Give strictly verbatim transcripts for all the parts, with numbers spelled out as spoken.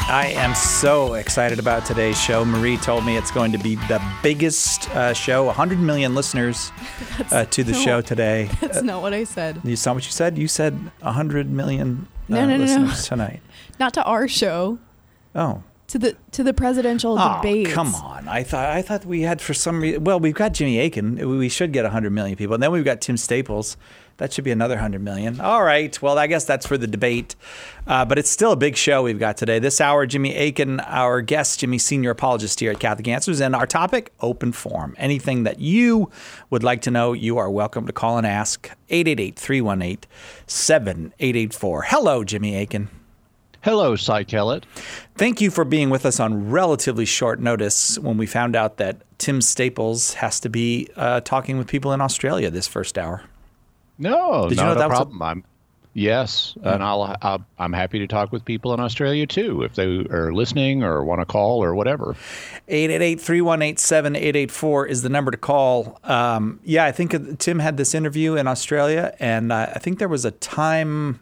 I am so excited about today's show. Marie told me it's going to be the biggest uh, show, one hundred million listeners uh, to the no, show today. That's uh, not what I said. You saw what you said? You said one hundred million uh, no, no, listeners no. tonight. Not to our show. Oh. To the to the presidential oh, debates. Come on. I thought I thought we had for some reason. Well, we've got Jimmy Akin. We should get one hundred million people. And then we've got Tim Staples. That should be another one hundred million. All right. Well, I guess that's for the debate. Uh, but it's still a big show we've got today. This hour, Jimmy Akin, our guest, Jimmy, senior apologist here at Catholic Answers. And our topic, open forum. Anything that you would like to know, you are welcome to call and ask. eight eight eight, three one eight, seven eight eight four. Hello, Jimmy Akin. Hello, Cy Kellett. Thank you for being with us on relatively short notice when we found out that Tim Staples has to be uh, talking with people in Australia this first hour. No, Did not you know a that problem. Was a- I'm yes, Yeah. and I'll, I'll I'm happy to talk with people in Australia too if they are listening or want to call or whatever. eight eight eight, three one eight, seven eight eight four is the number to call. Um, yeah, I think Tim had this interview in Australia, and uh, I think there was a time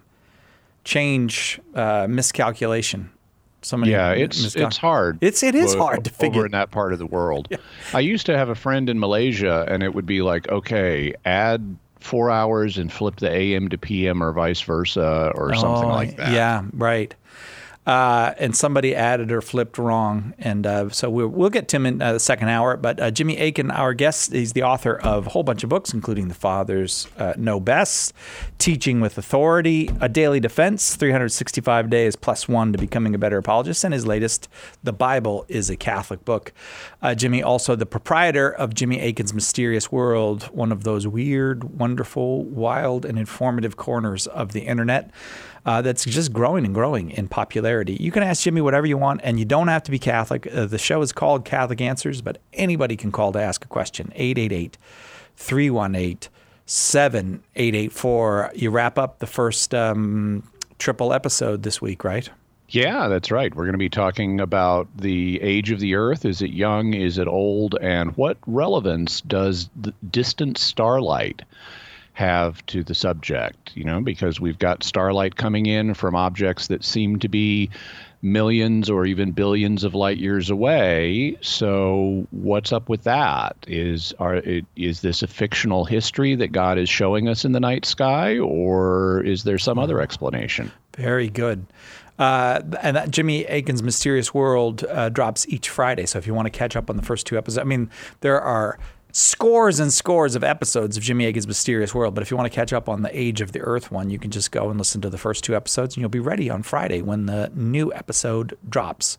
change uh, miscalculation. Somebody Yeah, it's miscal- it's hard. It's it is o- hard to figure. over in that part of the world. Yeah. I used to have a friend in Malaysia, and it would be like, okay, add four hours and flip the A M to P M or vice versa or something Oh, like that. Yeah, right. Uh, and somebody added or flipped wrong. And uh, so we'll, we'll get Tim in uh, the second hour. But uh, Jimmy Akin, our guest, he's the author of a whole bunch of books, including The Fathers uh, Know Best, Teaching with Authority, A Daily Defense, three hundred sixty-five Days Plus One to Becoming a Better Apologist, and his latest, The Bible is a Catholic Book. Uh, Jimmy, also the proprietor of Jimmy Akin's Mysterious World, one of those weird, wonderful, wild, and informative corners of the internet. Uh, that's just growing and growing in popularity. You can ask Jimmy whatever you want, and you don't have to be Catholic. Uh, the show is called Catholic Answers, but anybody can call to ask a question. eight eight eight, three one eight, seven eight eight four. You wrap up the first um, triple episode this week, right? Yeah, that's right. We're going to be talking about the age of the Earth. Is it young? Is it old? And what relevance does the distant starlight have to the subject, you know, because we've got starlight coming in from objects that seem to be millions or even billions of light years away. So what's up with that? Is are is this a fictional history that God is showing us in the night sky, or is there some other explanation? Very good. Uh, and that Jimmy Akin's Mysterious World uh, drops each Friday. So if you want to catch up on the first two episodes, I mean, there are scores and scores of episodes of Jimmy Akin's Mysterious World. But if you want to catch up on the Age of the Earth one, you can just go and listen to the first two episodes, and you'll be ready on Friday when the new episode drops.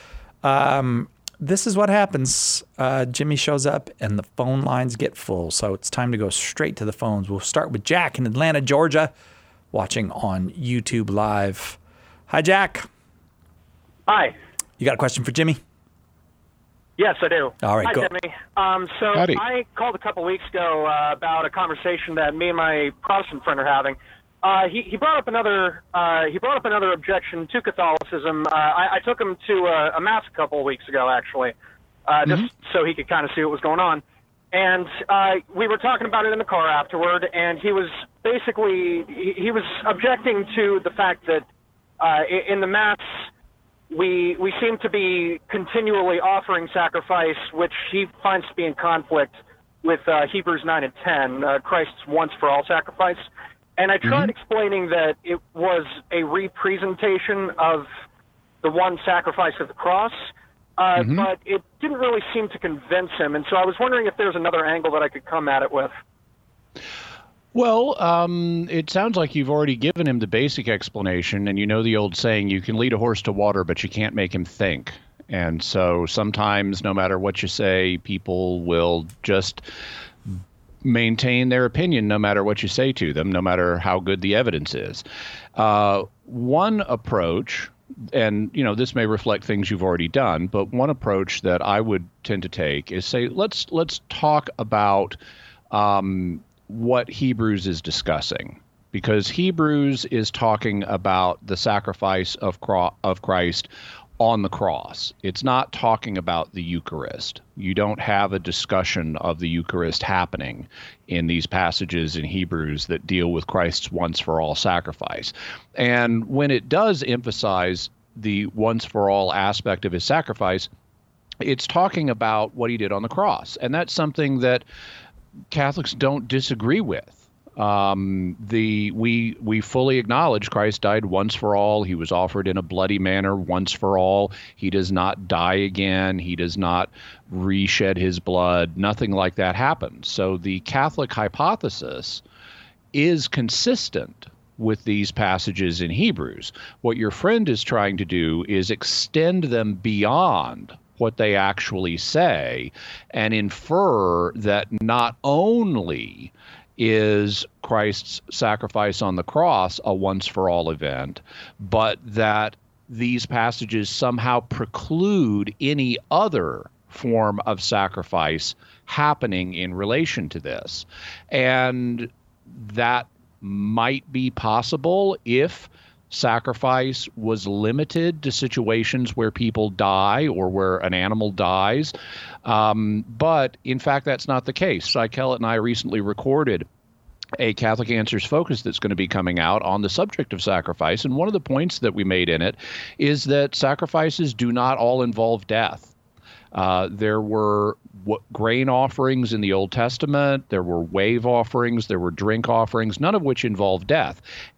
Um, this is what happens. Uh, Jimmy shows up, and the phone lines get full. So it's time to go straight to the phones. We'll start with Jack in Atlanta, Georgia, watching on YouTube Live. Hi, Jack. Hi. You got a question for Jimmy? Yes, I do. All right, Hi, go. Jimmy. Um, so Howdy. I called a couple weeks ago uh, about a conversation that me and my Protestant friend are having. Uh, he, he brought up another uh, he brought up another objection to Catholicism. Uh, I, I took him to a, a mass a couple of weeks ago, actually, uh, just Mm-hmm. so he could kind of see what was going on. And uh, we were talking about it in the car afterward, and he was basically he, he was objecting to the fact that uh, in the mass, we we seem to be continually offering sacrifice, which he finds to be in conflict with uh, Hebrews nine and ten, uh, Christ's once-for-all sacrifice. And I tried Mhm. explaining that it was a representation of the one sacrifice of the cross, uh, Mhm. but it didn't really seem to convince him. And so I was wondering if there's another angle that I could come at it with. Well, um, it sounds like you've already given him the basic explanation, and you know the old saying, you can lead a horse to water, but you can't make him think. And so sometimes, no matter what you say, people will just maintain their opinion no matter what you say to them, no matter how good the evidence is. Uh, one approach, and you know this may reflect things you've already done, but one approach that I would tend to take is say, let's let's talk about um, what Hebrews is discussing, because Hebrews is talking about the sacrifice of cro- of Christ on the cross. It's not talking about the Eucharist. You don't have a discussion of the Eucharist happening in these passages in Hebrews that deal with Christ's once-for-all sacrifice. And when it does emphasize the once for all aspect of his sacrifice, it's talking about what he did on the cross. And that's something that Catholics don't disagree with. Um, the we we fully acknowledge Christ died once for all. He was offered in a bloody manner once for all. He does not die again. He does not reshed his blood. Nothing like that happens. So the Catholic hypothesis is consistent with these passages in Hebrews. What your friend is trying to do is extend them beyond what they actually say and infer that not only is Christ's sacrifice on the cross a once-for-all event, but that these passages somehow preclude any other form of sacrifice happening in relation to this. And that might be possible if sacrifice was limited to situations where people die or where an animal dies. Um, but in fact, that's not the case. Cy Kellett and I recently recorded a Catholic Answers Focus that's going to be coming out on the subject of sacrifice. And one of the points that we made in it is that sacrifices do not all involve death. Uh, there were w- grain offerings in the Old Testament. There were wave offerings. There were drink offerings, none of which involve death.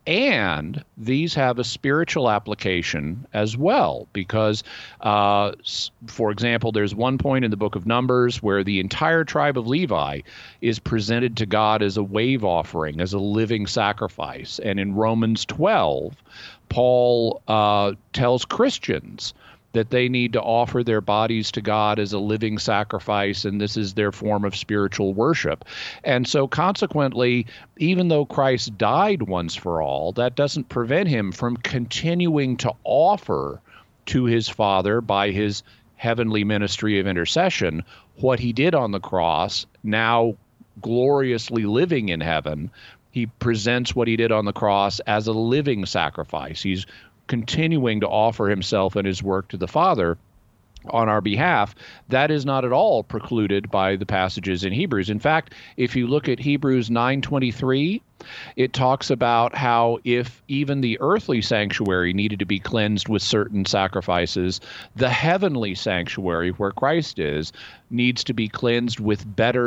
And these have a spiritual application as well, because, uh, for example, there's one point in the book of Numbers where the entire tribe of Levi is presented to God as a wave offering, as a living sacrifice. And in Romans twelve, Paul uh, tells Christians that they need to offer their bodies to God as a living sacrifice, and this is their form of spiritual worship. And so consequently, even though Christ died once for all, that doesn't prevent him from continuing to offer to his Father by his heavenly ministry of intercession what he did on the cross, now gloriously living in heaven. He presents what he did on the cross as a living sacrifice. He's continuing to offer himself and his work to the Father on our behalf. That is not at all precluded by the passages in Hebrews. In fact, if you look at Hebrews nine twenty-three, it talks about how if even the earthly sanctuary needed to be cleansed with certain sacrifices, the heavenly sanctuary, where Christ is, needs to be cleansed with better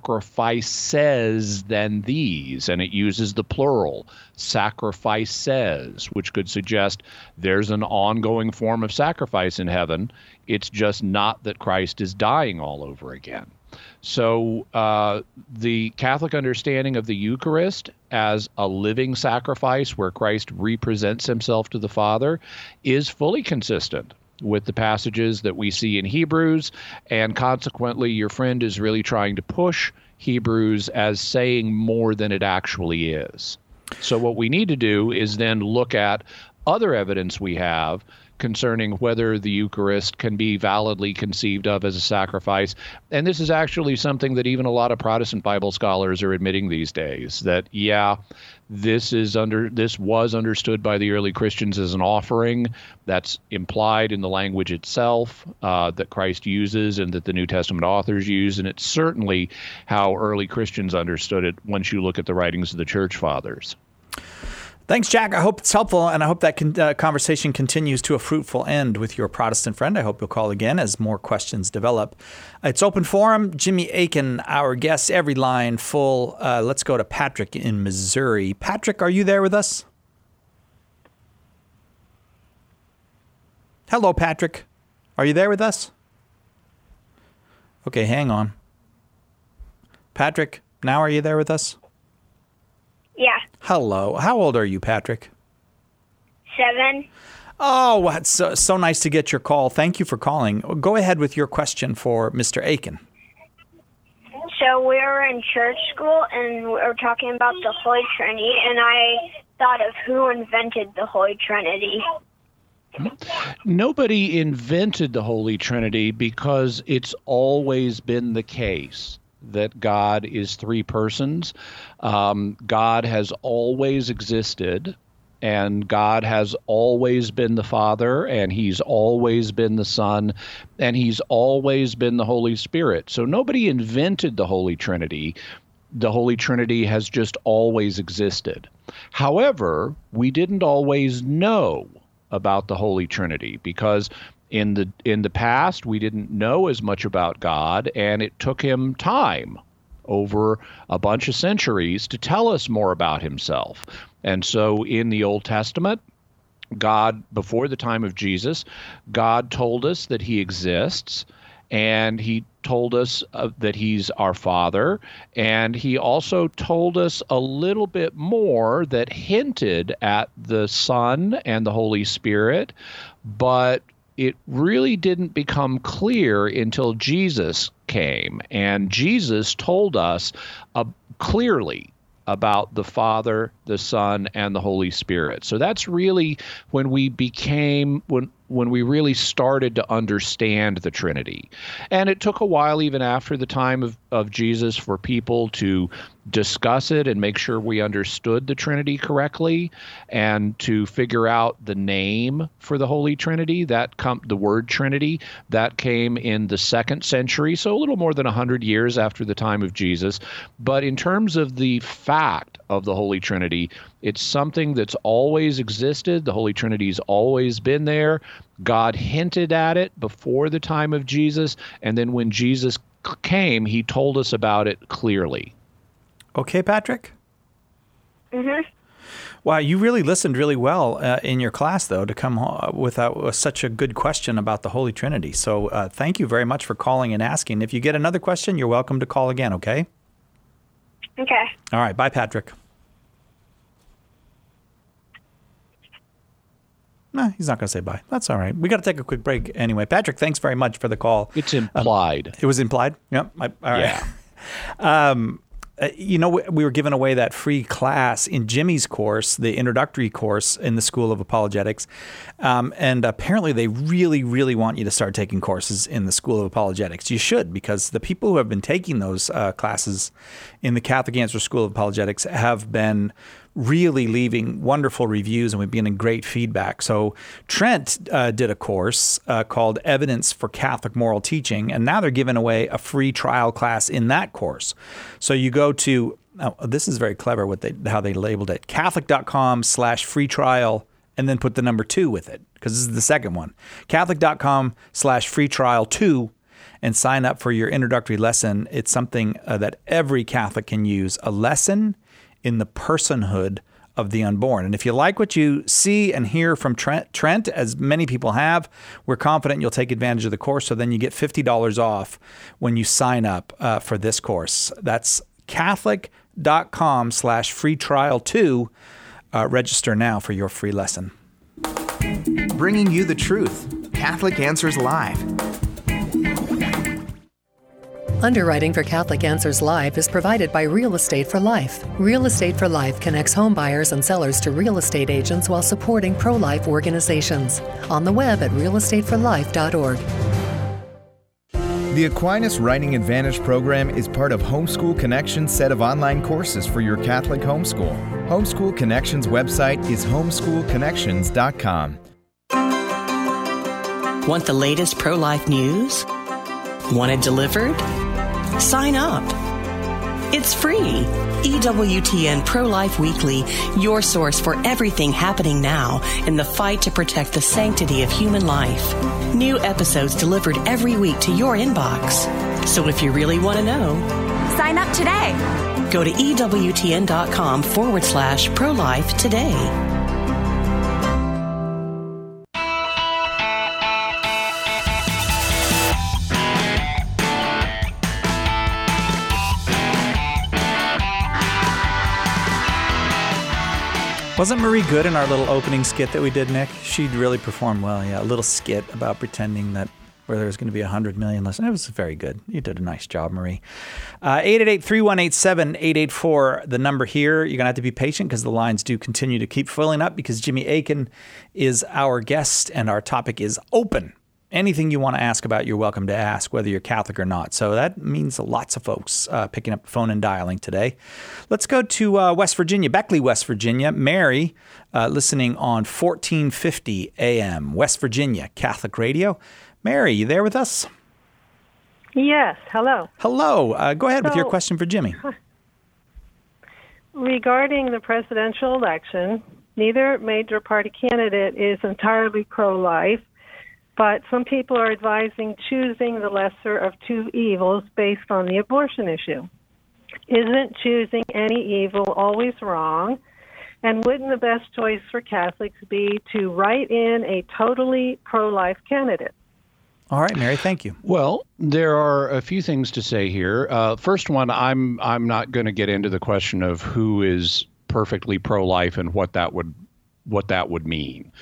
sacrifices than these. And it uses the plural, sacrifices, which could suggest there's an ongoing form of sacrifice in heaven. It's just not that Christ is dying all over again. So uh, the Catholic understanding of the Eucharist as a living sacrifice where Christ represents himself to the Father is fully consistent with the passages that we see in Hebrews, and consequently your friend is really trying to push Hebrews as saying more than it actually is. So what we need to do is then look at other evidence we have concerning whether the Eucharist can be validly conceived of as a sacrifice. And this is actually something that even a lot of Protestant Bible scholars are admitting these days, that, yeah, this is under this was understood by the early Christians as an offering. That's implied in the language itself uh, that Christ uses and that the New Testament authors use. And it's certainly how early Christians understood it once you look at the writings of the Church Fathers. Thanks, Jack. I hope it's helpful, and I hope that con- uh, conversation continues to a fruitful end with your Protestant friend. I hope you'll call again as more questions develop. It's open forum. Jimmy Akin, our guest, every line full. Uh, let's go to Patrick in Missouri. Patrick, are you there with us? Hello, Patrick. Are you there with us? Okay, hang on. Patrick, now are you there with us? Yeah. Hello. How old are you, Patrick? Seven. Oh, it's so, so nice to get your call. Thank you for calling. Go ahead with your question for Mister Akin. So we were in church school, and we were talking about the Holy Trinity, and I thought of who invented the Holy Trinity. Nobody invented the Holy Trinity because it's always been the case that God is three persons. Um, God has always existed, and God has always been the Father, and he's always been the Son, and he's always been the Holy Spirit. So nobody invented the Holy Trinity. The Holy Trinity has just always existed. However, we didn't always know about the Holy Trinity, because in the in the past we didn't know as much about God, and it took him time over a bunch of centuries to tell us more about himself. And so in the Old Testament, God, before the time of Jesus, God told us that he exists, and he told us uh, that he's our Father, and he also told us a little bit more that hinted at the Son and the Holy Spirit, but it really didn't become clear until Jesus came, and Jesus told us uh, clearly about the Father, the Son, and the Holy Spirit. So that's really when we became, when when we really started to understand the Trinity. And it took a while, even after the time of, of Jesus, for people to discuss it and make sure we understood the Trinity correctly, and to figure out the name for the Holy Trinity. That com- the word Trinity, that came in the second century, so a little more than one hundred years after the time of Jesus. But in terms of the fact of the Holy Trinity, it's something that's always existed. The Holy Trinity's always been there. God hinted at it before the time of Jesus, and then when Jesus came, he told us about it clearly. Okay, Patrick? Mhm. Wow, you really listened really well uh, in your class, though, to come ho- with, uh, with such a good question about the Holy Trinity. So uh, thank you very much for calling and asking. If you get another question, you're welcome to call again, okay? Okay. All right, bye, Patrick. No, he's not going to say bye. That's all right. We got to take a quick break anyway. Patrick, thanks very much for the call. It's implied. Um, it was implied? Yep. I, all right. Yeah. um, uh, you know, we, we were giving away that free class in Jimmy's course, the introductory course in the School of Apologetics. Um, and apparently they really, really want you to start taking courses in the School of Apologetics. You should, because the people who have been taking those uh, classes in the Catholic Answer School of Apologetics have been really leaving wonderful reviews, and we've been getting great feedback. So Trent uh, did a course uh, called Evidence for Catholic Moral Teaching, and now they're giving away a free trial class in that course. So you go to, oh, this is very clever what they how they labeled it, catholic.com slash free trial, and then put the number two with it, because this is the second one. Catholic.com slash free trial two, and sign up for your introductory lesson. It's something uh, that every Catholic can use, a lesson in the personhood of the unborn. And if you like what you see and hear from Trent, Trent, as many people have, we're confident you'll take advantage of the course. So then you get fifty dollars off when you sign up uh, for this course. That's catholic.com slash free trial two. Uh, register now for your free lesson. Bringing you the truth. Catholic Answers Live. Underwriting for Catholic Answers Live is provided by Real Estate for Life. Real Estate for Life connects home buyers and sellers to real estate agents while supporting pro-life organizations. On the web at real estate for life dot org. The Aquinas Writing Advantage program is part of Homeschool Connections' set of online courses for your Catholic homeschool. Homeschool Connections' website is homeschool connections dot com. Want the latest pro-life news? Want it delivered? Sign up. It's free. E W T N Pro-Life Weekly, your source for everything happening now in the fight to protect the sanctity of human life. New episodes delivered every week to your inbox. So if you really want to know, sign up today. Go to EWTN.com forward slash pro-life today. Wasn't Marie good in our little opening skit that we did, Nick? She really performed well, yeah. A little skit about pretending that where there was going to be one hundred million listeners. It was very good. You did a nice job, Marie. Uh, eight eight eight, three one eight, seven eight eight four, the number here. You're going to have to be patient because the lines do continue to keep filling up because Jimmy Akin is our guest and our topic is open. Anything you want to ask about, you're welcome to ask, whether you're Catholic or not. So that means lots of folks uh, picking up the phone and dialing today. Let's go to uh, West Virginia, Beckley, West Virginia. Mary, uh, listening on fourteen fifty A M, West Virginia, Catholic Radio. Mary, you there with us? Yes. Hello. Hello. Uh, go ahead so, with your question for Jimmy. Regarding the presidential election, Neither major party candidate is entirely pro-life, but some people are advising choosing the lesser of two evils based on the abortion issue. Isn't choosing any evil always wrong? And wouldn't the best choice for Catholics be to write in a totally pro-life candidate? All right, Mary, thank you. Well, there are a few things to say here. Uh, first one, I'm I'm not going to get into the question of who is perfectly pro-life and what that would what that would mean.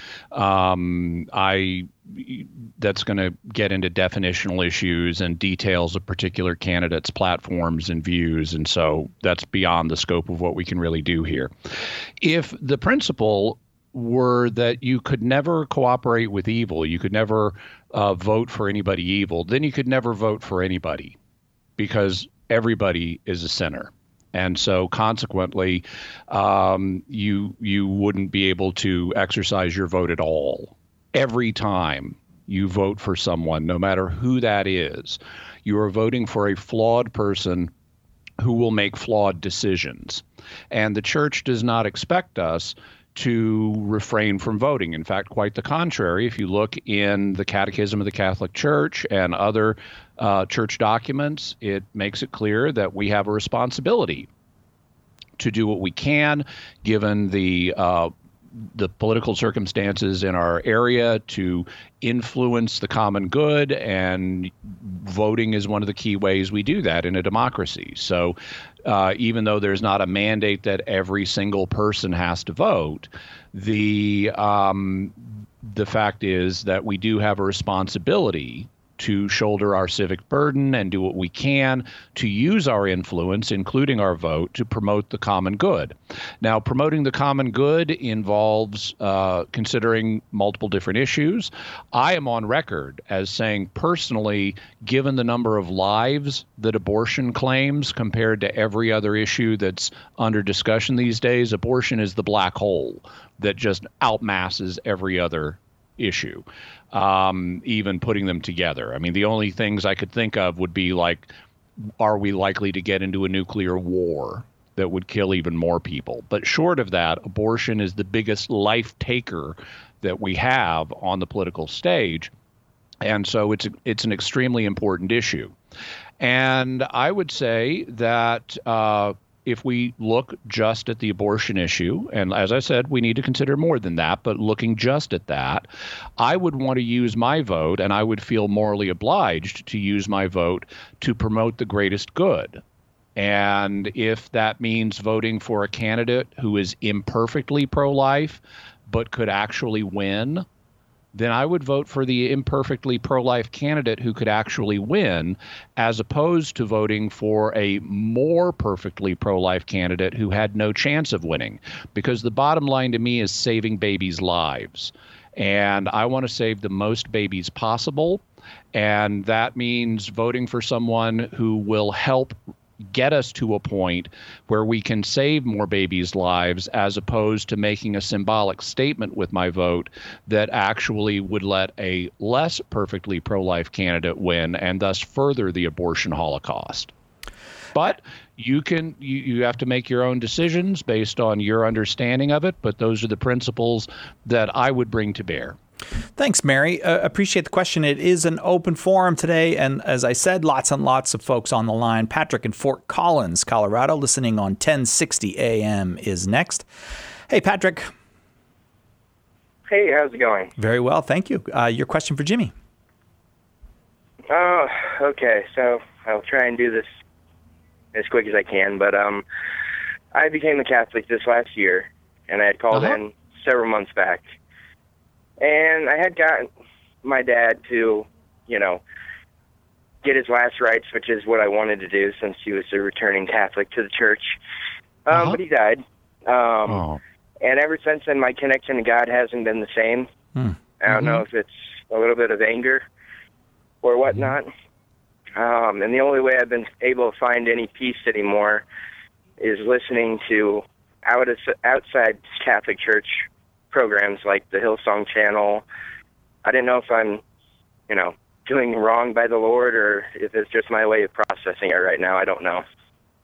Um, I that's going to get into definitional issues and details of particular candidates' platforms and views, and so that's beyond the scope of what we can really do here. If the principle were that you could never cooperate with evil, you could never uh, vote for anybody evil, then you could never vote for anybody, because everybody is a sinner. And so consequently, um, you you wouldn't be able to exercise your vote at all. Every time you vote for someone, no matter who that is, you are voting for a flawed person who will make flawed decisions. And the church does not expect us to refrain from voting. In fact, quite the contrary. If you look in the Catechism of the Catholic Church and other uh, church documents, it makes it clear that we have a responsibility to do what we can, given the uh, the political circumstances in our area, to influence the common good, and voting is one of the key ways we do that in a democracy. So uh, even though there's not a mandate that every single person has to vote, the um, the fact is that we do have a responsibility to shoulder our civic burden and do what we can to use our influence, including our vote, to promote the common good. Now, promoting the common good involves uh, considering multiple different issues. I am on record as saying personally, given the number of lives that abortion claims compared to every other issue that's under discussion these days, abortion is the black hole that just outmasses every other issue, um, even putting them together. I mean, the only things I could think of would be like, are we likely to get into a nuclear war that would kill even more people? But short of that, abortion is the biggest life taker that we have on the political stage. And so it's it's an extremely important issue. And I would say that uh, if we look just at the abortion issue, and as I said, we need to consider more than that, but looking just at that, I would want to use my vote, and I would feel morally obliged to use my vote to promote the greatest good. And if that means voting for a candidate who is imperfectly pro-life, but could actually win, then I would vote for the imperfectly pro-life candidate who could actually win, as opposed to voting for a more perfectly pro-life candidate who had no chance of winning. Because the bottom line to me is saving babies' lives. And I want to save the most babies possible. And that means voting for someone who will help get us to a point where we can save more babies' lives, as opposed to making a symbolic statement with my vote that actually would let a less perfectly pro-life candidate win and thus further the abortion holocaust. But you can you, you have to make your own decisions based on your understanding of it, but those are the principles that I would bring to bear. Thanks, Mary. Uh, appreciate the question. It is an open forum today, and as I said, lots and lots of folks on the line. Patrick in Fort Collins, Colorado, listening on ten sixty A M is next. Hey, Patrick. Hey, how's it going? Very well, thank you. Uh, your question for Jimmy. Oh, okay. So I'll try and do this as quick as I can, but um, I became a Catholic this last year, and I had called uh-huh. in several months back. And I had gotten my dad to, you know, get his last rites, which is what I wanted to do since he was a returning Catholic to the church. Um, uh-huh. But he died. Um, oh. And ever since then, my connection to God hasn't been the same. Hmm. I don't mm-hmm. know if it's a little bit of anger or whatnot. Um, and the only way I've been able to find any peace anymore is listening to out outside Catholic church programs like the Hillsong Channel. I didn't know if I'm, you know, doing wrong by the Lord or if it's just my way of processing it right now. I don't know.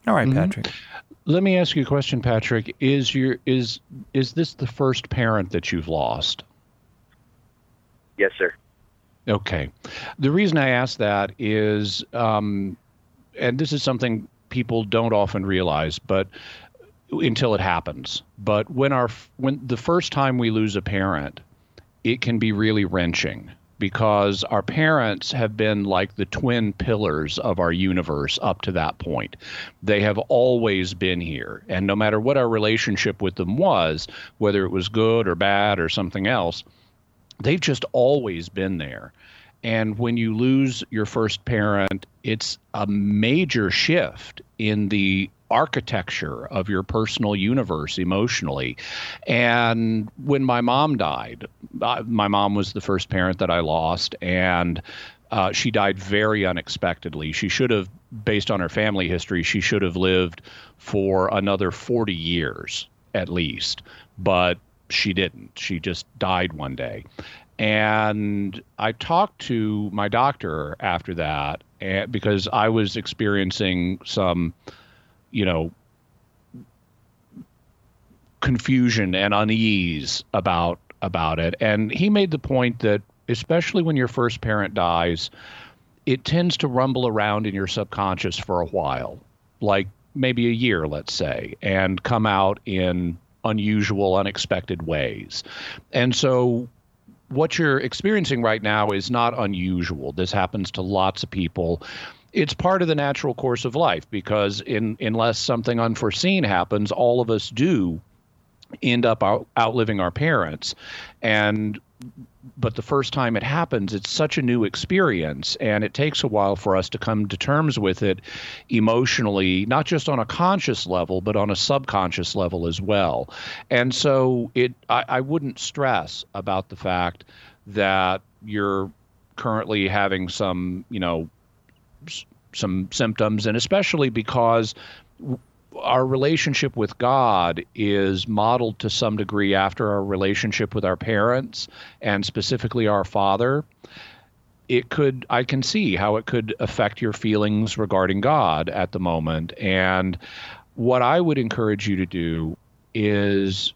All right, Mhm. Patrick. Let me ask you a question, Patrick. Is your is is this the first parent that you've lost? Yes, sir. Okay. The reason I ask that is, um, and this is something people don't often realize, but until it happens. But when our when the first time we lose a parent, it can be really wrenching, because our parents have been like the twin pillars of our universe up to that point. They have always been here. And no matter what our relationship with them was, whether it was good or bad or something else, they've just always been there. And when you lose your first parent, it's a major shift in the architecture of your personal universe emotionally. And when my mom died, uh, my mom was the first parent that I lost, and uh, she died very unexpectedly. She should have, based on her family history, she should have lived for another forty years at least, but she didn't. She just died one day. And I talked to my doctor after that, and, because I was experiencing some, you know, confusion and unease about about it. And he made the point that, especially when your first parent dies, it tends to rumble around in your subconscious for a while, like maybe a year, let's say, and come out in unusual, unexpected ways. And so what you're experiencing right now is not unusual. This happens to lots of people. It's part of the natural course of life, because in, unless something unforeseen happens, all of us do end up out, outliving our parents. And but the first time it happens, it's such a new experience, and it takes a while for us to come to terms with it emotionally, not just on a conscious level, but on a subconscious level as well. And so it, I, I wouldn't stress about the fact that you're currently having some, you know, s- some symptoms, and especially because our relationship with God is modeled to some degree after our relationship with our parents, and specifically our father. It could, I can see how it could affect your feelings regarding God at the moment. And what I would encourage you to do is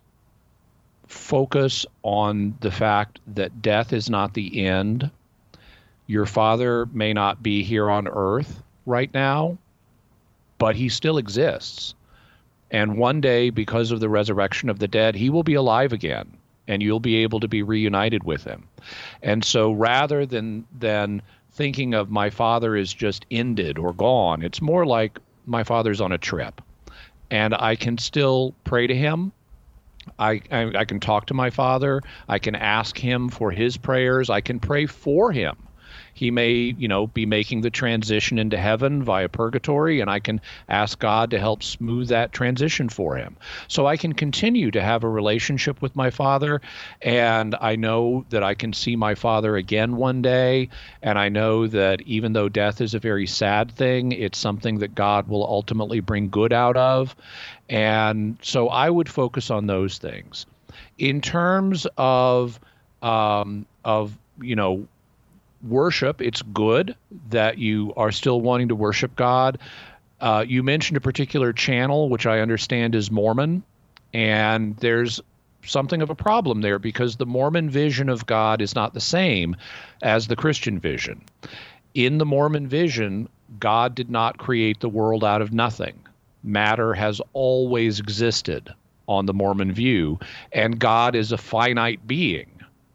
focus on the fact that death is not the end. Your father may not be here on earth right now, but he still exists. And one day, because of the resurrection of the dead, he will be alive again, and you'll be able to be reunited with him. And so rather than than thinking of my father is just ended or gone, it's more like my father's on a trip, and I can still pray to him. I, I, I can talk to my father. I can ask him for his prayers. I can pray for him. He may, you know, be making the transition into heaven via purgatory, and I can ask God to help smooth that transition for him. So I can continue to have a relationship with my father, and I know that I can see my father again one day, and I know that even though death is a very sad thing, it's something that God will ultimately bring good out of. And so I would focus on those things. In terms of, um, of you know, worship, it's good that you are still wanting to worship God. Uh, you mentioned a particular channel, which I understand is Mormon, and there's something of a problem there, because the Mormon vision of God is not the same as the Christian vision. In the Mormon vision, God did not create the world out of nothing. Matter has always existed on the Mormon view, and God is a finite being.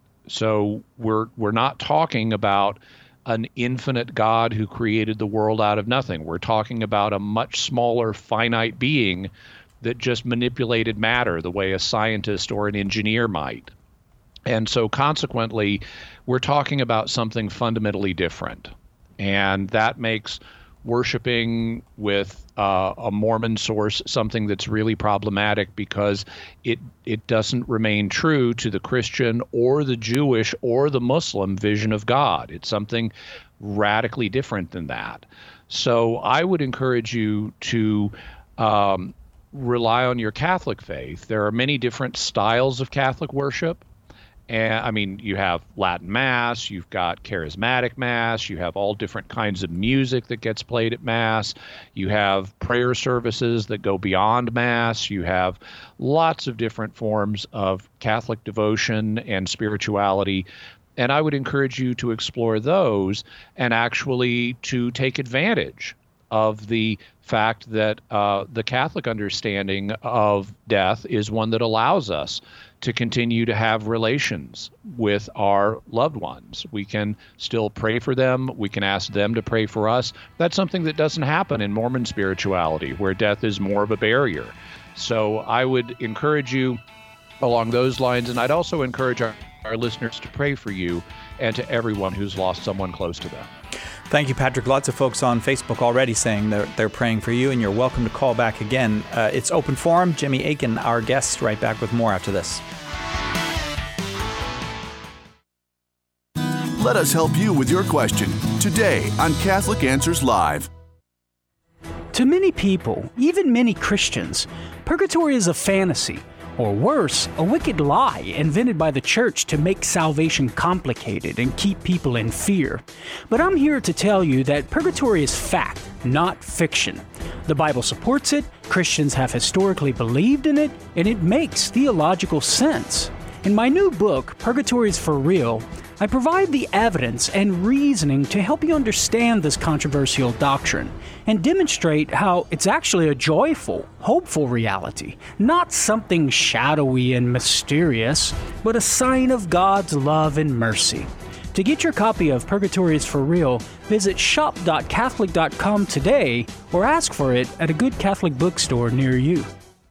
So we're we're not talking about an infinite God who created the world out of nothing. We're talking about a much smaller finite being that just manipulated matter the way a scientist or an engineer might. And so consequently, we're talking about something fundamentally different. And that makes worshiping with uh, a Mormon source something that's really problematic, because it it doesn't remain true to the Christian or the Jewish or the Muslim vision of God. It's something radically different than that. So I would encourage you to um, rely on your Catholic faith. There are many different styles of Catholic worship, And I mean, you have Latin Mass, you've got charismatic Mass, you have all different kinds of music that gets played at Mass, you have prayer services that go beyond Mass, you have lots of different forms of Catholic devotion and spirituality. And I would encourage you to explore those and actually to take advantage of the fact that uh, the Catholic understanding of death is one that allows us to continue to have relations with our loved ones. We can still pray for them. We can ask them to pray for us. That's something that doesn't happen in Mormon spirituality, where death is more of a barrier. So I would encourage you along those lines, and I'd also encourage our, our listeners to pray for you and to everyone who's lost someone close to them. Thank you, Patrick. Lots of folks on Facebook already saying they're, they're praying for you, and you're welcome to call back again. Uh, it's open forum. Jimmy Akin, our guest, right back with more after this. Let us help you with your question today on Catholic Answers Live. To many people, even many Christians, purgatory is a fantasy, or worse, a wicked lie invented by the church to make salvation complicated and keep people in fear. But I'm here to tell you that purgatory is fact, not fiction. The Bible supports it, Christians have historically believed in it, and it makes theological sense. In my new book, Purgatory is for Real, I provide the evidence and reasoning to help you understand this controversial doctrine and demonstrate how it's actually a joyful, hopeful reality, not something shadowy and mysterious, but a sign of God's love and mercy. To get your copy of Purgatory is for Real, visit shop dot catholic dot com today or ask for it at a good Catholic bookstore near you.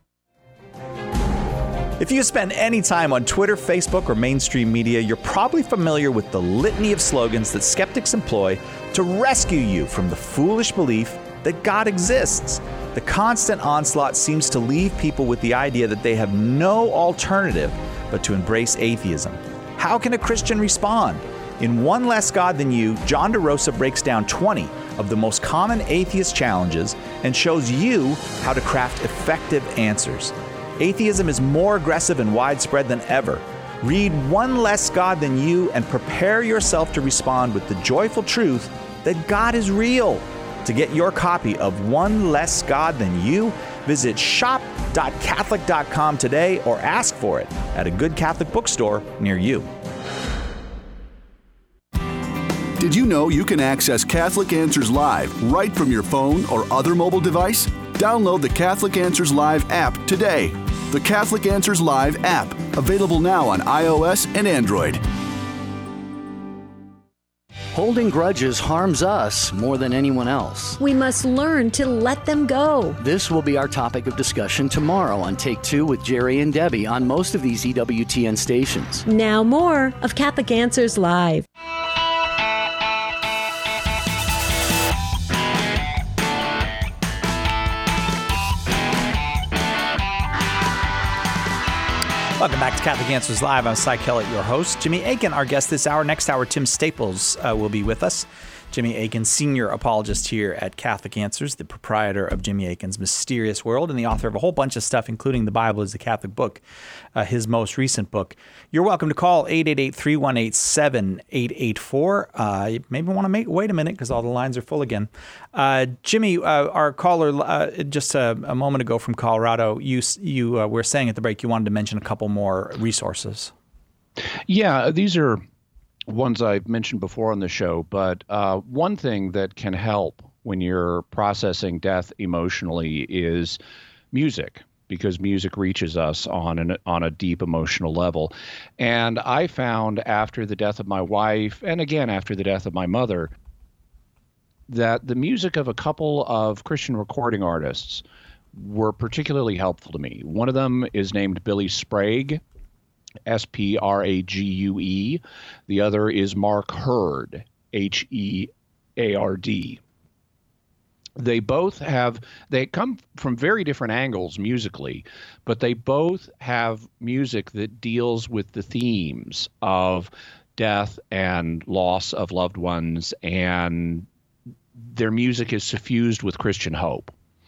If you spend any time on Twitter, Facebook, or mainstream media, you're probably familiar with the litany of slogans that skeptics employ to rescue you from the foolish belief that God exists. The constant onslaught seems to leave people with the idea that they have no alternative but to embrace atheism. How can a Christian respond? In One Less God Than You, John DeRosa breaks down twenty of the most common atheist challenges and shows you how to craft effective answers. Atheism is more aggressive and widespread than ever. Read One Less God Than You and prepare yourself to respond with the joyful truth that God is real. To get your copy of One Less God Than You, visit shop dot catholic dot com today or ask for it at a good Catholic bookstore near you. Did you know you can access Catholic Answers Live right from your phone or other mobile device? Download the Catholic Answers Live app today. The Catholic Answers Live app, available now on iOS and Android. Holding grudges harms us more than anyone else. We must learn to let them go. This will be our topic of discussion tomorrow on Take Two with Jerry and Debbie on most of these E W T N stations. Now more of Catholic Answers Live. Welcome back to Catholic Answers Live. I'm Cy Kellett, your host. Jimmy Akin, our guest this hour. Next hour, Tim Staples uh, will be with us. Jimmy Akin, senior apologist here at Catholic Answers, the proprietor of Jimmy Akin's Mysterious World, and the author of a whole bunch of stuff, including The Bible is the Catholic Book, uh, his most recent book. You're welcome to call eight eight eight, three one eight, seven eight eight four. Uh, you maybe want to make wait a minute because all the lines are full again. Uh, Jimmy, uh, our caller uh, just a, a moment ago from Colorado, you you uh, were saying at the break you wanted to mention a couple more resources. Yeah, these are ones I've mentioned before on the show, but uh, one thing that can help when you're processing death emotionally is music, because music reaches us on an on a deep emotional level. And I found after the death of my wife, and again after the death of my mother, that the music of a couple of Christian recording artists were particularly helpful to me. One of them is named Billy Sprague, S P R A G U E. The other is Mark Hurd, H E A R D. They both have, they come from very different angles musically, but they both have music that deals with the themes of death and loss of loved ones, and their music is suffused with Christian hope.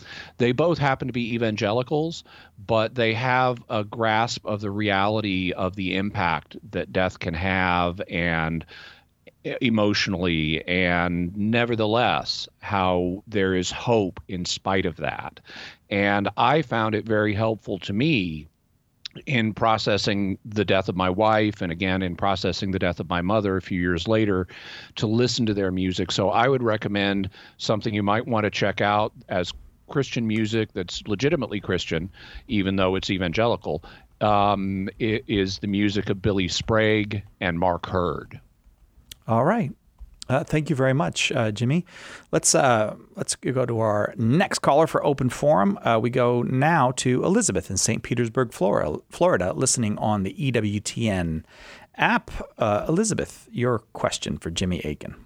They both happen to be evangelicals, but they have a grasp of the reality of the impact that death can have, and emotionally, and nevertheless, how there is hope in spite of that. And I found it very helpful to me in processing the death of my wife, and again in processing the death of my mother a few years later, to listen to their music. So I would recommend something you might want to check out as Christian music that's legitimately Christian, even though it's evangelical, um, is the music of Billy Sprague and Mark Hurd. All right. Uh, thank you very much, uh, Jimmy. Let's uh, let's go to our next caller for Open Forum. Uh, we go now to Elizabeth in Saint Petersburg, Florida, Florida, listening on the E W T N app. Uh, Elizabeth, your question for Jimmy Akin.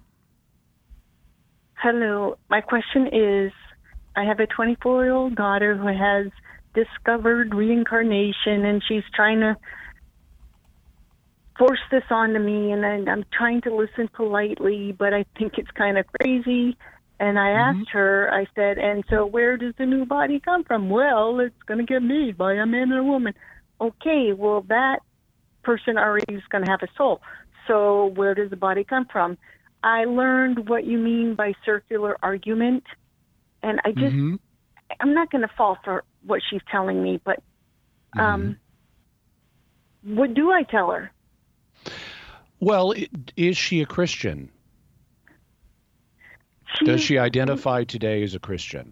Hello. My question is, I have a twenty-four-year-old daughter who has discovered reincarnation, and she's trying to force this onto me, and I'm, I'm trying to listen politely, but I think it's kind of crazy. And I Mm-hmm. asked her, I said, and so where does the new body come from? Well, it's going to get made by a man and a woman. Okay, well, that person already is going to have a soul. So where does the body come from? I learned what you mean by circular argument, and I just, Mm-hmm. I'm not going to fall for what she's telling me, but um, what do I tell her? Well, i- is she a Christian? Does she identify today as a Christian?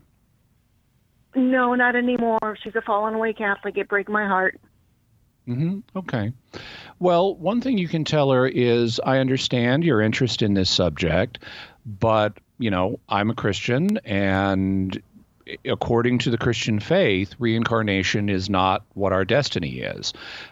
No, not anymore. She's a fallen away Catholic. It breaks my heart. Mm-hmm. Okay. Well, one thing you can tell her is, I understand your interest in this subject, but, you know, I'm a Christian, and according to the Christian faith, reincarnation is not what our destiny is.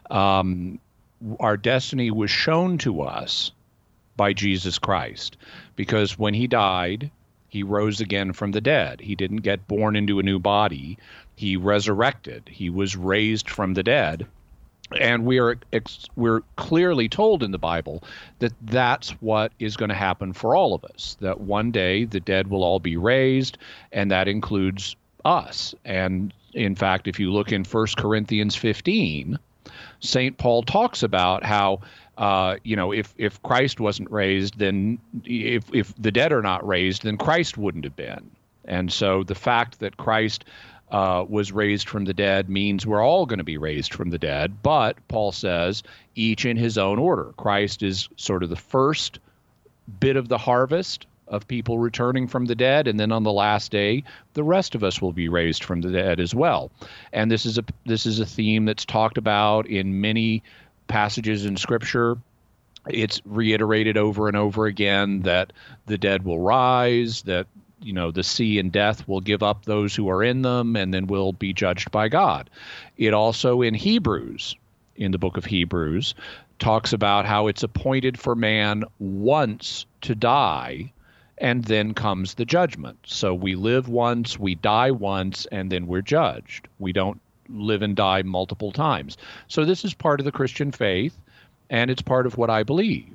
Um, our destiny was shown to us by Jesus Christ, because when he died, he rose again from the dead. He didn't get born into a new body. He resurrected. He was raised from the dead. And we are ex- we're clearly told in the Bible that that's what is going to happen for all of us, that one day the dead will all be raised, and that includes us. And in fact, if you look in First Corinthians fifteen, Saint Paul talks about how, uh, you know, if, if Christ wasn't raised, then if, if the dead are not raised, then Christ wouldn't have been. And so the fact that Christ uh, was raised from the dead means we're all going to be raised from the dead. But Paul says, each in his own order. Christ is sort of the first bit of the harvest of people returning from the dead, and then on the last day, the rest of us will be raised from the dead as well. And this is a this is a theme that's talked about in many passages in Scripture. It's reiterated over and over again that the dead will rise, that, you know, the sea and death will give up those who are in them, and then will be judged by God. It also in Hebrews, in the book of Hebrews, talks about how it's appointed for man once to die, and then comes the judgment. So we live once, we die once, and then we're judged. We don't live and die multiple times. So this is part of the Christian faith, and it's part of what I believe.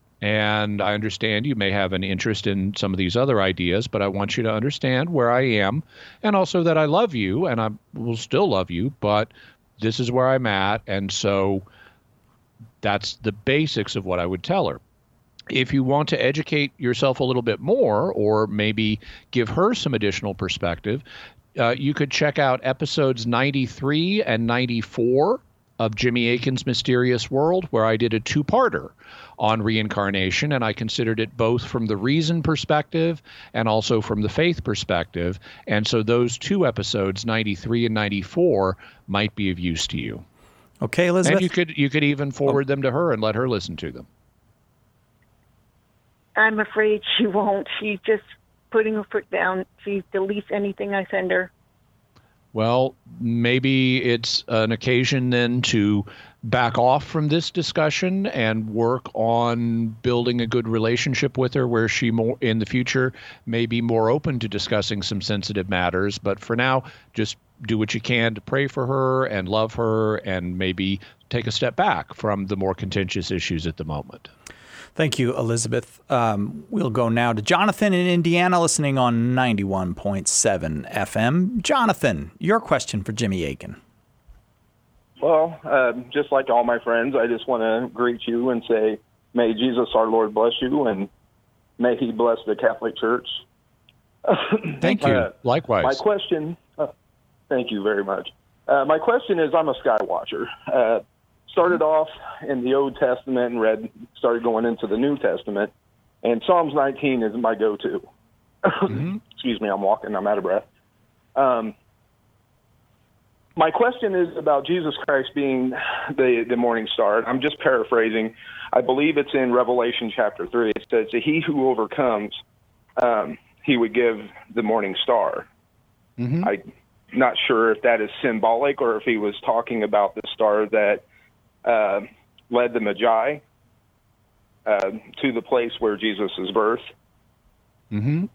And I understand you may have an interest in some of these other ideas, but I want you to understand where I am, and also that I love you, and I will still love you, but this is where I'm at, and so that's the basics of what I would tell her. If you want to educate yourself a little bit more, or maybe give her some additional perspective, uh, you could check out episodes ninety-three and ninety-four of Jimmy Akin's Mysterious World, where I did a two-parter on reincarnation, and I considered it both from the reason perspective and also from the faith perspective. And so those two episodes, ninety-three and ninety-four, might be of use to you. Okay, Elizabeth. And you could you could even forward them to her and let her listen to them. I'm afraid she won't. She's just putting her foot down. She deletes anything I send her. Well, maybe it's an occasion then to back off from this discussion and work on building a good relationship with her, where she more in the future may be more open to discussing some sensitive matters. But for now, just do what you can to pray for her and love her, and maybe take a step back from the more contentious issues at the moment. Thank you, Elizabeth. Um, we'll go now to Jonathan in Indiana, listening on ninety-one point seven F M. Jonathan, your question for Jimmy Akin. Well, uh, just like all my friends, I just want to greet you and say, may Jesus our Lord bless you, and may he bless the Catholic Church. Thank you. Uh, Likewise. My question, uh, thank you very much. Uh, my question is, I'm a sky watcher. Uh, started off in the Old Testament and read, started going into the New Testament, and Psalms nineteen is my go-to. Mm-hmm. Excuse me, I'm walking, I'm out of breath. Um, my question is about Jesus Christ being the, the morning star. I'm just paraphrasing. I believe it's in Revelation chapter three. It says, he who overcomes, um, he would give the morning star. Mm-hmm. I'm not sure if that is symbolic or if he was talking about the star that uh, led the Magi uh, to the place where Jesus' birth. Mm-hmm.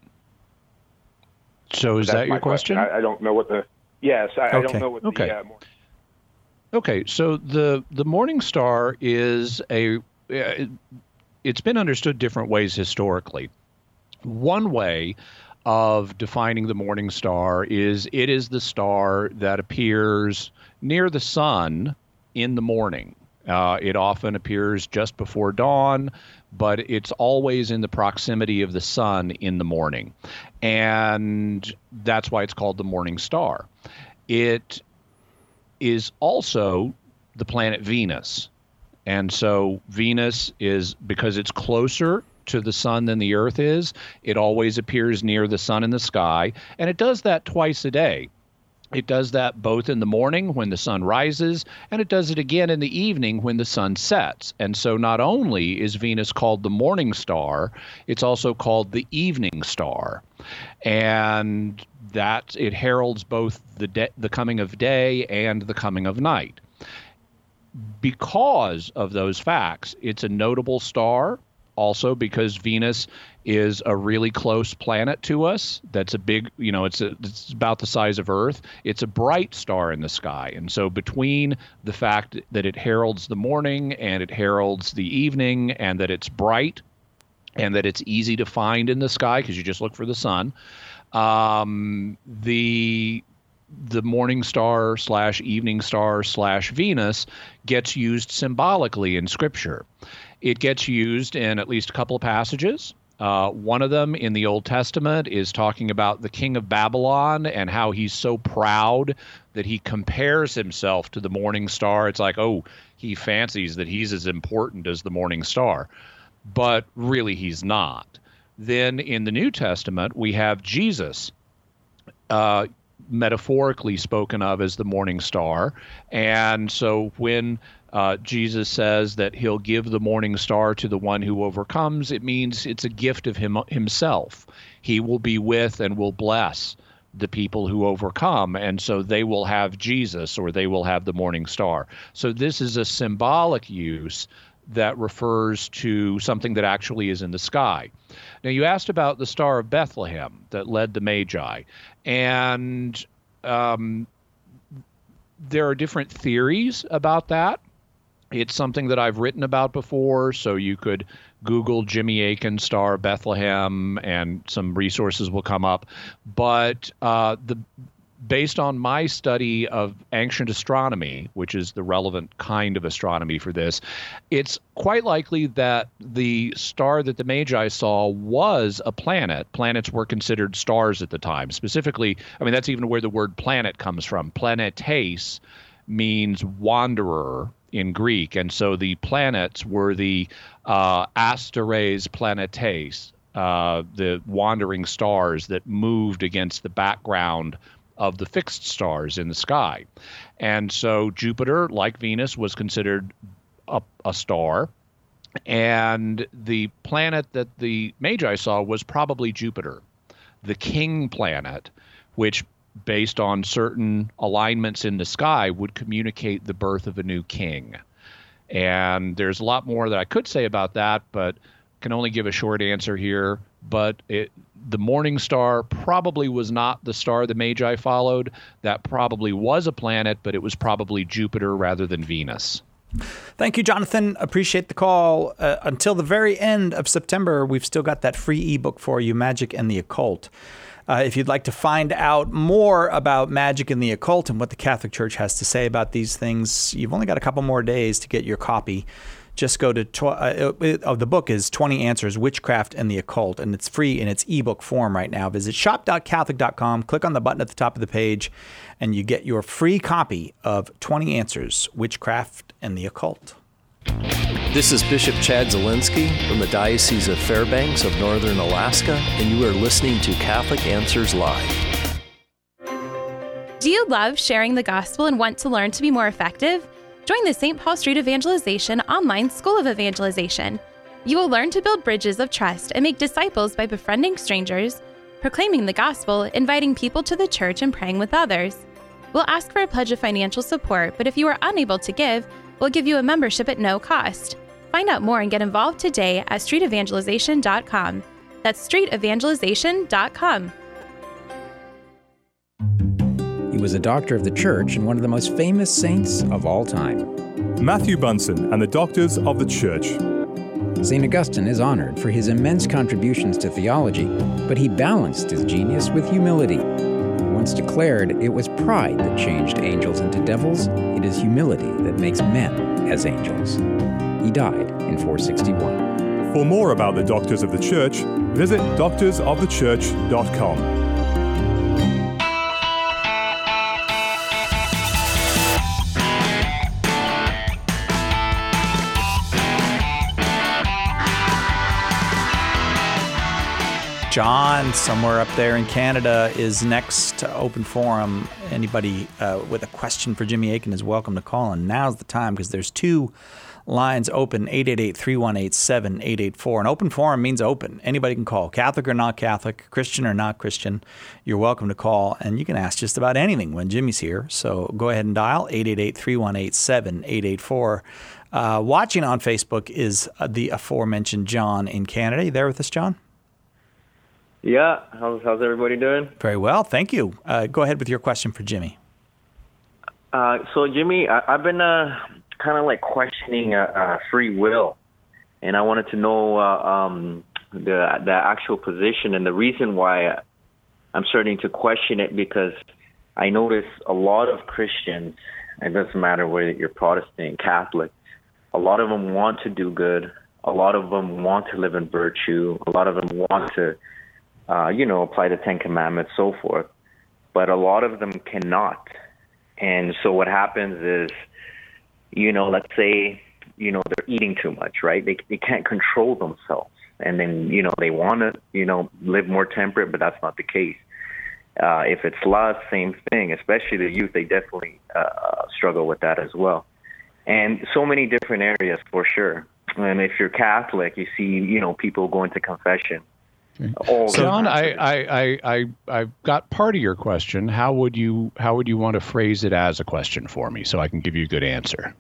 So is That's that your my question? I, I don't know what the... Yes, I, okay. I don't know what okay. the... Uh, more... Okay, so the, the morning star is a... Uh, it's been understood different ways historically. One way of defining the morning star is it is the star that appears near the sun in the morning. Uh, it often appears just before dawn, but it's always in the proximity of the sun in the morning. And that's why it's called the morning star. It is also the planet Venus. And so Venus is, because it's closer to the sun than the Earth is, it always appears near the sun in the sky. And it does that twice a day. It does that both in the morning when the sun rises, and it does it again in the evening when the sun sets. And so not only is Venus called the morning star, it's also called the evening star. And that it heralds both the de- the coming of day and the coming of night. Because of those facts, it's a notable star. Also, because Venus is a really close planet to us. That's a big, you know, it's a, it's about the size of Earth. It's a bright star in the sky. And so between the fact that it heralds the morning and it heralds the evening and that it's bright and that it's easy to find in the sky because you just look for the sun, um, the the morning star slash evening star slash Venus gets used symbolically in Scripture. It gets used in at least a couple of passages. Uh, one of them in the Old Testament is talking about the king of Babylon and how he's so proud that he compares himself to the morning star. It's like, oh, he fancies that he's as important as the morning star. But really, he's not. Then in the New Testament, we have Jesus, uh, metaphorically spoken of as the morning star. And so when Uh, Jesus says that he'll give the morning star to the one who overcomes, it means it's a gift of him himself. He will be with and will bless the people who overcome, and so they will have Jesus or they will have the morning star. So this is a symbolic use that refers to something that actually is in the sky. Now, you asked about the Star of Bethlehem that led the Magi, and um, there are different theories about that. It's something that I've written about before, so you could Google Jimmy Akin Star of Bethlehem, and some resources will come up. But uh, the based on my study of ancient astronomy, which is the relevant kind of astronomy for this, it's quite likely that the star that the Magi saw was a planet. Planets were considered stars at the time. Specifically, I mean, that's even where the word planet comes from. Planetes means wanderer in Greek, and so the planets were the uh, asteres planetes, uh, the wandering stars that moved against the background of the fixed stars in the sky. And so Jupiter, like Venus, was considered a, a star, and the planet that the Magi saw was probably Jupiter, the king planet, which based on certain alignments in the sky, would communicate the birth of a new king. And there's a lot more that I could say about that, but can only give a short answer here. But it, the morning star probably was not the star the Magi followed. That probably was a planet, but it was probably Jupiter rather than Venus. Thank you, Jonathan. Appreciate the call. Uh, until the very end of September, we've still got that free ebook for you, Magic and the Occult. Uh, if you'd like to find out more about magic and the occult and what the Catholic Church has to say about these things, you've only got a couple more days to get your copy. Just go to, tw- uh, it, uh, the book is twenty Answers, Witchcraft and the Occult, and it's free in its ebook form right now. Visit shop dot catholic dot com, click on the button at the top of the page, and you get your free copy of twenty Answers, Witchcraft and the Occult. This is Bishop Chad Zielinski from the Diocese of Fairbanks of Northern Alaska, and you are listening to Catholic Answers Live. Do you love sharing the gospel and want to learn to be more effective? Join the Saint Paul Street Evangelization online School of Evangelization. You will learn to build bridges of trust and make disciples by befriending strangers, proclaiming the gospel, inviting people to the church, and praying with others. We'll ask for a pledge of financial support, but if you are unable to give, we'll give you a membership at no cost. Find out more and get involved today at street evangelization dot com. That's street evangelization dot com. He was a doctor of the church and one of the most famous saints of all time. Matthew Bunson and the Doctors of the Church. Saint Augustine is honored for his immense contributions to theology, but he balanced his genius with humility. He once declared, "It was pride that changed angels into devils. It is humility that makes men as angels." He died in four sixty-one. For more about the Doctors of the Church, visit doctors of the church dot com. John, somewhere up there in Canada, is next to Open Forum. Anybody uh, with a question for Jimmy Akin is welcome to call, and now's the time because there's two lines open, eight eight eight, three one eight, seven eight eight four. And Open Forum means open. Anybody can call, Catholic or not Catholic, Christian or not Christian. You're welcome to call, and you can ask just about anything when Jimmy's here. So go ahead and dial eight eight eight, three one eight, seven eight eight four. Uh, watching on Facebook is the aforementioned John in Canada. You there with us, John? Yeah. How's, how's everybody doing? Very well. Thank you. Uh, go ahead with your question for Jimmy. Uh, so, Jimmy, I, I've been uh, kind of like questioning uh, uh, free will, and I wanted to know uh, um, the the actual position and the reason why I'm starting to question it, because I notice a lot of Christians, it doesn't matter whether you're Protestant, Catholic, a lot of them want to do good. A lot of them want to live in virtue. A lot of them want to Uh, you know, apply the Ten Commandments, so forth. But a lot of them cannot. And so what happens is, you know, let's say, you know, they're eating too much, right? They they can't control themselves. And then, you know, they want to, you know, live more temperate, but that's not the case. Uh, if it's lust, same thing, especially the youth, they definitely uh, struggle with that as well. And so many different areas for sure. And if you're Catholic, you see, you know, people going to confession. John, I, I, I, I, I've got part of your question. How would you how would you want to phrase it as a question for me so I can give you a good answer?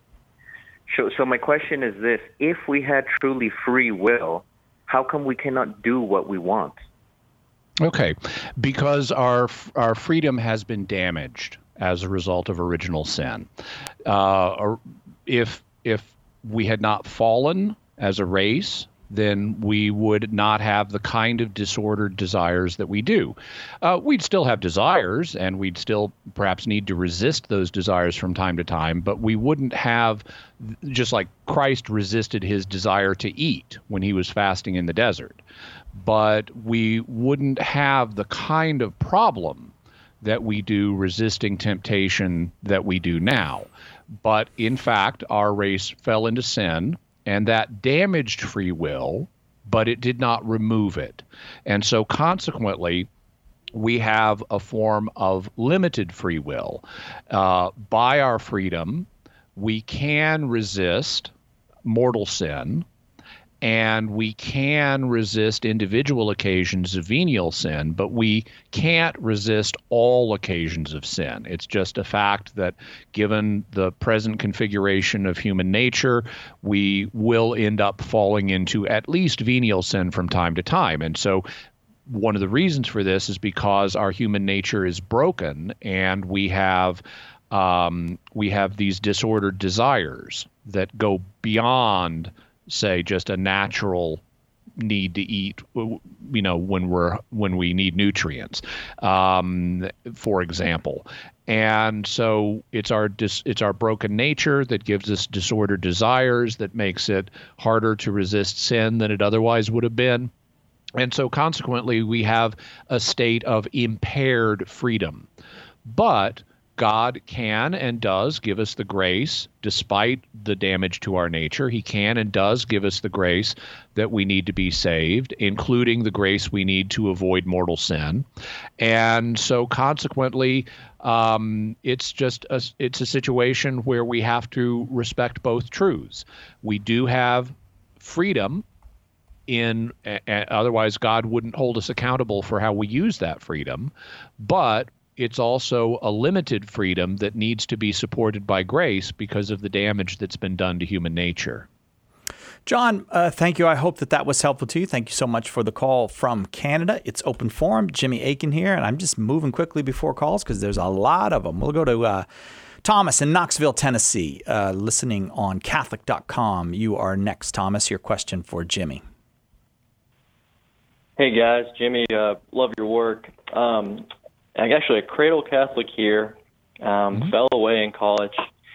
So, so my question is this. If we had truly free will, how come we cannot do what we want? Okay, because our our freedom has been damaged as a result of original sin. Uh, if if we had not fallen as a race, then we would not have the kind of disordered desires that we do. Uh, we'd still have desires, and we'd still perhaps need to resist those desires from time to time, but we wouldn't have, just like Christ resisted his desire to eat when he was fasting in the desert, but we wouldn't have the kind of problem that we do resisting temptation that we do now. But in fact, our race fell into sin, and that damaged free will, but it did not remove it. And so consequently, we have a form of limited free will. Uh, by our freedom, we can resist mortal sin, and we can resist individual occasions of venial sin, but we can't resist all occasions of sin. It's just a fact that given the present configuration of human nature, we will end up falling into at least venial sin from time to time. And so one of the reasons for this is because our human nature is broken, and we have um, we have these disordered desires that go beyond, say, just a natural need to eat, you know, when we're when we need nutrients, um, for example. And so it's our dis, it's our broken nature that gives us disordered desires that makes it harder to resist sin than it otherwise would have been. And so consequently, we have a state of impaired freedom. But God can and does give us the grace, despite the damage to our nature. He can and does give us the grace that we need to be saved, including the grace we need to avoid mortal sin. And so consequently, um, it's just a, it's a situation where we have to respect both truths. We do have freedom in, uh, otherwise God wouldn't hold us accountable for how we use that freedom, but it's also a limited freedom that needs to be supported by grace because of the damage that's been done to human nature. John, uh, thank you. I hope that that was helpful to you. Thank you so much for the call from Canada. It's Open Forum. Jimmy Akin here, and I'm just moving quickly before calls because there's a lot of them. We'll go to uh, Thomas in Knoxville, Tennessee, uh, listening on Catholic dot com. You are next, Thomas. Your question for Jimmy. Hey, guys. Jimmy, uh, love your work. Um, I'm actually a cradle Catholic here, um, mm-hmm. fell away in college,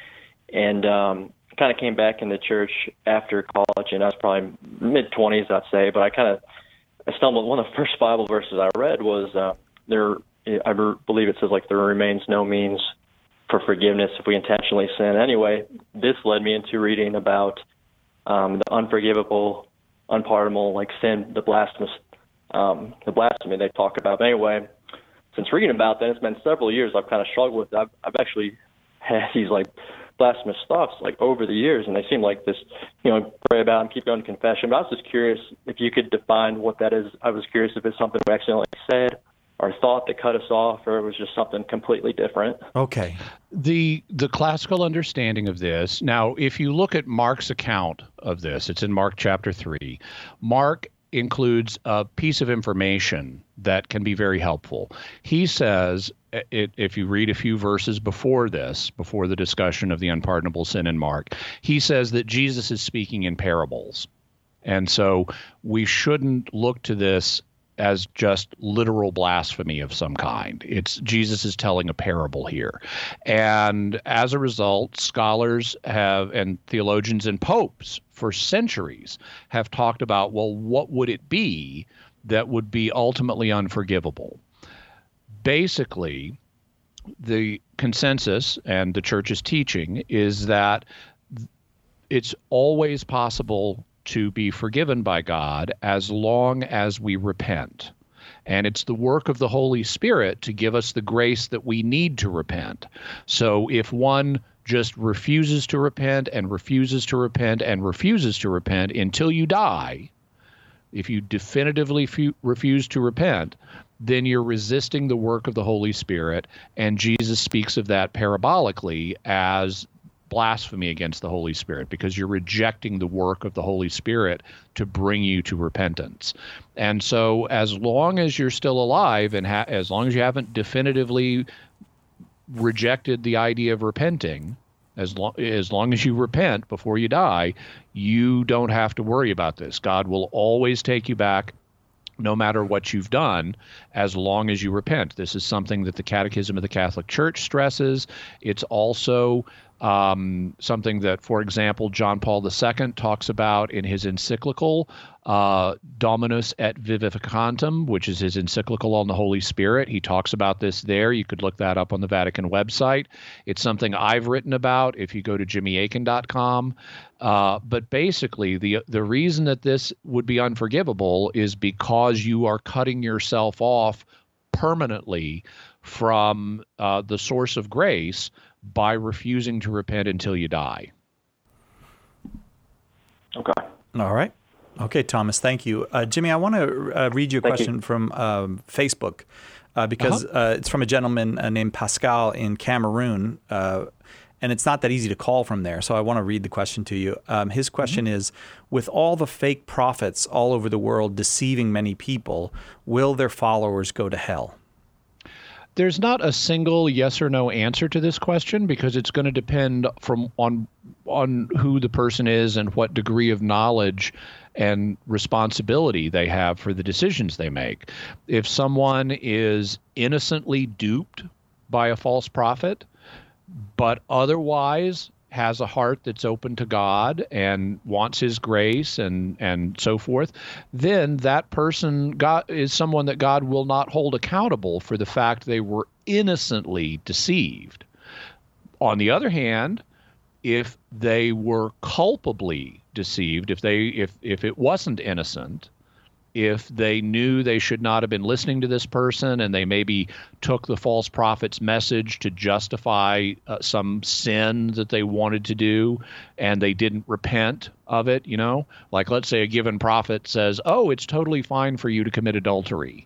and um, kind of came back in the church after college, and I was probably mid-twenties, I'd say, but I kind of I stumbled. One of the first Bible verses I read was, uh, there. I believe it says, like, there remains no means for forgiveness if we intentionally sin. Anyway, this led me into reading about um, the unforgivable, unpardonable, like sin, the blasphemous, um, the blasphemy they talk about. But anyway, since reading about that, it's been several years I've kind of struggled with it. I've, I've actually had these, like, blasphemous thoughts, like, over the years, and they seem like this, you know, pray about them, keep going to confession. But I was just curious if you could define what that is. I was curious if it's something we accidentally said or thought that cut us off, or it was just something completely different. Okay. The the classical understanding of this, now, if you look at Mark's account of this, it's in Mark chapter three. Mark includes a piece of information that can be very helpful. He says, it, if you read a few verses before this, before the discussion of the unpardonable sin in Mark, he says that Jesus is speaking in parables. And so we shouldn't look to this as just literal blasphemy of some kind. It's Jesus is telling a parable here. And as a result, scholars have, and theologians and popes for centuries have talked about, well, what would it be that would be ultimately unforgivable? Basically, the consensus and the church's teaching is that it's always possible to be forgiven by God as long as we repent. And it's the work of the Holy Spirit to give us the grace that we need to repent. So if one just refuses to repent and refuses to repent and refuses to repent until you die, if you definitively fu- refuse to repent, then you're resisting the work of the Holy Spirit. And Jesus speaks of that parabolically as blasphemy against the Holy Spirit, because you're rejecting the work of the Holy Spirit to bring you to repentance. And so as long as you're still alive and ha- as long as you haven't definitively rejected the idea of repenting, as, lo- as long as you repent before you die, you don't have to worry about this. God will always take you back no matter what you've done, as long as you repent. This is something that the Catechism of the Catholic Church stresses. It's also um, something that, for example, John Paul the Second talks about in his encyclical, uh, Dominus et Vivificantem, which is his encyclical on the Holy Spirit. He talks about this there. You could look that up on the Vatican website. It's something I've written about if you go to jimmy akin dot com. Uh, but basically, the the reason that this would be unforgivable is because you are cutting yourself off permanently from uh, the source of grace by refusing to repent until you die. Okay. All right. Okay, Thomas, thank you. Uh, Jimmy, I want to uh, read you a Thank question you. from um, Facebook uh, because Uh-huh. uh, it's from a gentleman uh, named Pascal in Cameroon, uh, and it's not that easy to call from there, so I want to read the question to you. Um, his question mm-hmm. is, with all the fake prophets all over the world deceiving many people, will their followers go to hell? There's not a single yes or no answer to this question because it's going to depend from on on who the person is and what degree of knowledge and responsibility they have for the decisions they make. If someone is innocently duped by a false prophet, but otherwise has a heart that's open to God and wants his grace and, and so forth, then that person God, is someone that God will not hold accountable for the fact they were innocently deceived. On the other hand, if they were culpably deceived, if they if if it wasn't innocent, if they knew they should not have been listening to this person and they maybe took the false prophet's message to justify uh, some sin that they wanted to do and they didn't repent of it, you know, like let's say a given prophet says, oh, it's totally fine for you to commit adultery.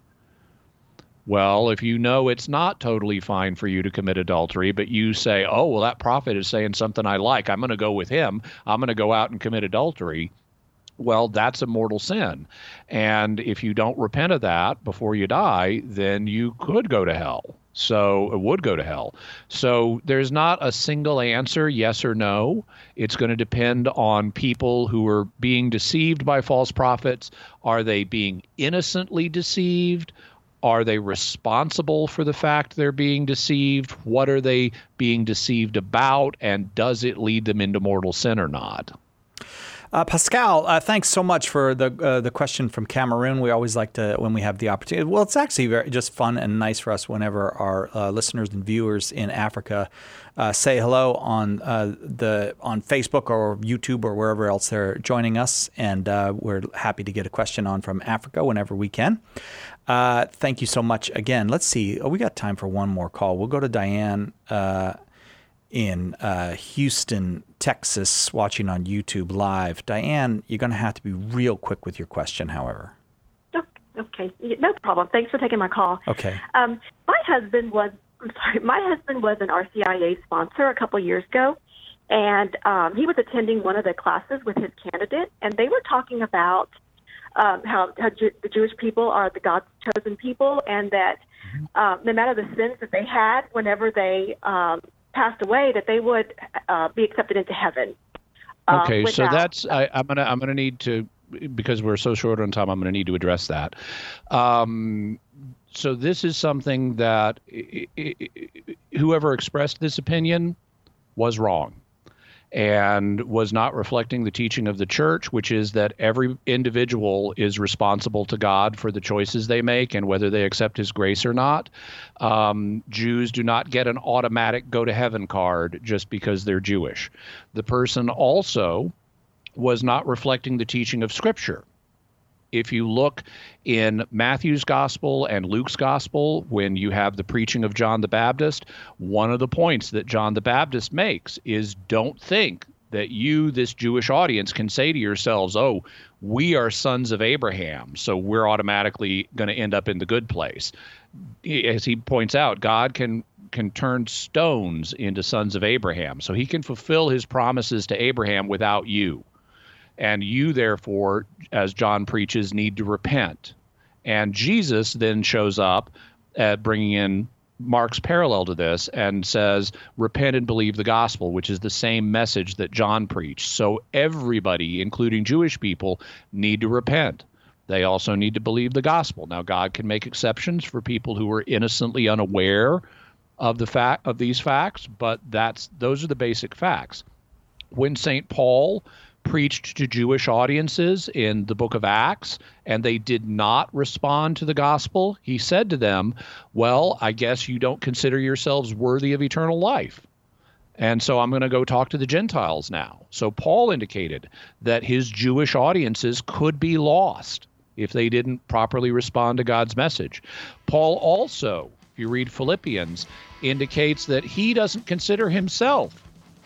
Well, if you know it's not totally fine for you to commit adultery, but you say, oh, well, that prophet is saying something I like, I'm going to go with him, I'm going to go out and commit adultery. Well, that's a mortal sin. And if you don't repent of that before you die, then you could go to hell. So it would go to hell. So there's not a single answer, yes or no. It's going to depend on people who are being deceived by false prophets. Are they being innocently deceived? Are they responsible for the fact they're being deceived? What are they being deceived about? And does it lead them into mortal sin or not? Uh, Pascal, uh, thanks so much for the uh, the question from Cameroon. We always like to, when we have the opportunity. Well, it's actually very, just fun and nice for us whenever our uh, listeners and viewers in Africa uh, say hello on uh, the on Facebook or YouTube or wherever else they're joining us, and uh, we're happy to get a question on from Africa whenever we can. Uh, thank you so much again. Let's see. Oh, we got time for one more call. We'll go to Diane uh, in uh, Houston, Texas, watching on YouTube Live. Diane, you're going to have to be real quick with your question, however. Okay, no problem. Thanks for taking my call. Okay. Um, my husband was, I'm sorry, my husband was an R C I A sponsor a couple years ago, and um, he was attending one of the classes with his candidate, and they were talking about um, how, how Ju- the Jewish people are the God's chosen people, and that uh, no matter the sins that they had whenever they um, passed away, that they would uh, be accepted into heaven. Uh, okay, without, so that's I, I'm gonna I'm gonna need to, because we're so short on time, I'm gonna need to address that. Um, so this is something that I, I, whoever expressed this opinion was wrong and was not reflecting the teaching of the church, which is that every individual is responsible to God for the choices they make and whether they accept his grace or not. Um, Jews do not get an automatic go to heaven card just because they're Jewish. The person also was not reflecting the teaching of Scripture. If you look in Matthew's gospel and Luke's gospel, when you have the preaching of John the Baptist, one of the points that John the Baptist makes is don't think that you, this Jewish audience, can say to yourselves, oh, we are sons of Abraham, so we're automatically going to end up in the good place. As he points out, God can can turn stones into sons of Abraham, so he can fulfill his promises to Abraham without you. And you, therefore, as John preaches, need to repent. And Jesus then shows up at bringing in Mark's parallel to this and says, repent and believe the gospel, which is the same message that John preached. So everybody, including Jewish people, need to repent. They also need to believe the gospel. Now, God can make exceptions for people who are innocently unaware of the fact of these facts, but that's those are the basic facts. When Saint Paul preached to Jewish audiences in the book of Acts, and they did not respond to the gospel, he said to them, well, I guess you don't consider yourselves worthy of eternal life. And so I'm going to go talk to the Gentiles now. So Paul indicated that his Jewish audiences could be lost if they didn't properly respond to God's message. Paul also, if you read Philippians, indicates that he doesn't consider himself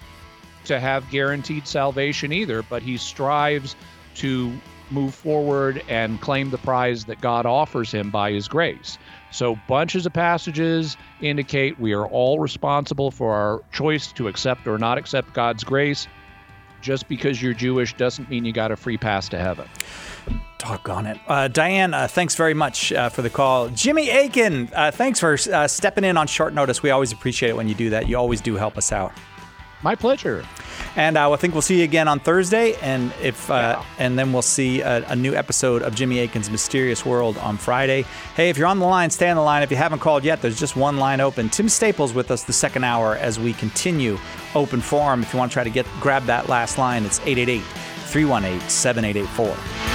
to have guaranteed salvation either, but he strives to move forward and claim the prize that God offers him by his grace. So bunches of passages indicate we are all responsible for our choice to accept or not accept God's grace. Just because you're Jewish doesn't mean you got a free pass to heaven. Doggone it. Uh, Diane, uh, thanks very much uh, for the call. Jimmy Akin, uh, thanks for uh, stepping in on short notice. We always appreciate it when you do that. You always do help us out. My pleasure. And uh, I think we'll see you again on Thursday, and if uh, yeah. and then we'll see a, a new episode of Jimmy Akin's Mysterious World on Friday. Hey, if you're on the line, stay on the line. If you haven't called yet, there's just one line open. Tim Staples with us the second hour as we continue Open Forum. If you want to try to get grab that last line, it's eight eight eight, three one eight, seven eight eight four.